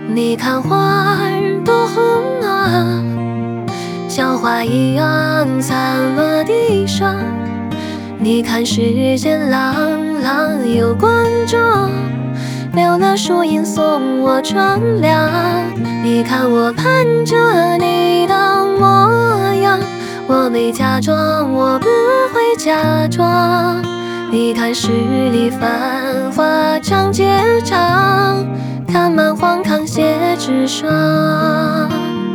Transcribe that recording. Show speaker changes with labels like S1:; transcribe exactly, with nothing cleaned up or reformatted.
S1: 你看花儿多红啊，像花一样散落地上。你看世间朗朗有观众，留了树荫送我乘凉。你看我盼着你的模样，我没假装，我不会假装。你看十里繁华长街长，看满荒唐写纸上。